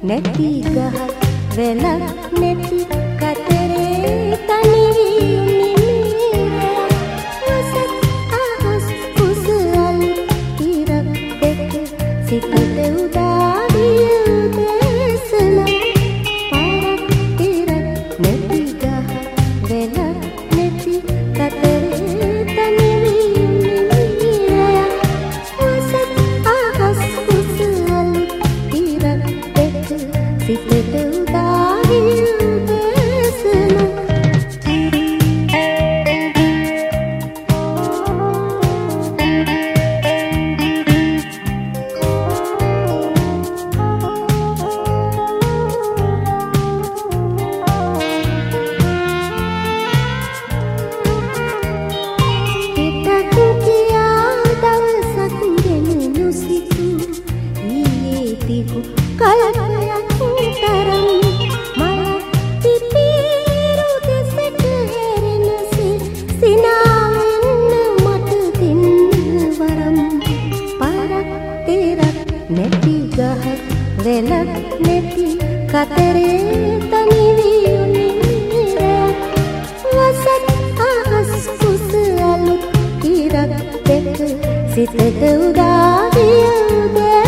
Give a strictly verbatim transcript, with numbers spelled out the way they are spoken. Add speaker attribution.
Speaker 1: නැති ගහක් වෙලක් නැති කතරේ තනි වීමේ වසත් අහස් කුසල් ඉරක් දෙක සිතට උදාරිය දේශන පාරක් ඉරක් නැති ගහක් වෙලක් නැති කතරේ තනි වීමේ වසත් අහස් කුසල් ඉරක් දෙක සිතට උදාරිය දේශන කලකයක් තරම් මල පිපිරු දෙසට හැරෙනසේ සිනාවෙන්න මට දෙන්න වරම් පාරක් තෙරක් නැති ගහක් වෙලක් නැති කතරේ තනි වීනේ වසත් අහස් කුස අලුත් ඉරක් දෙක සිතට උදාරිය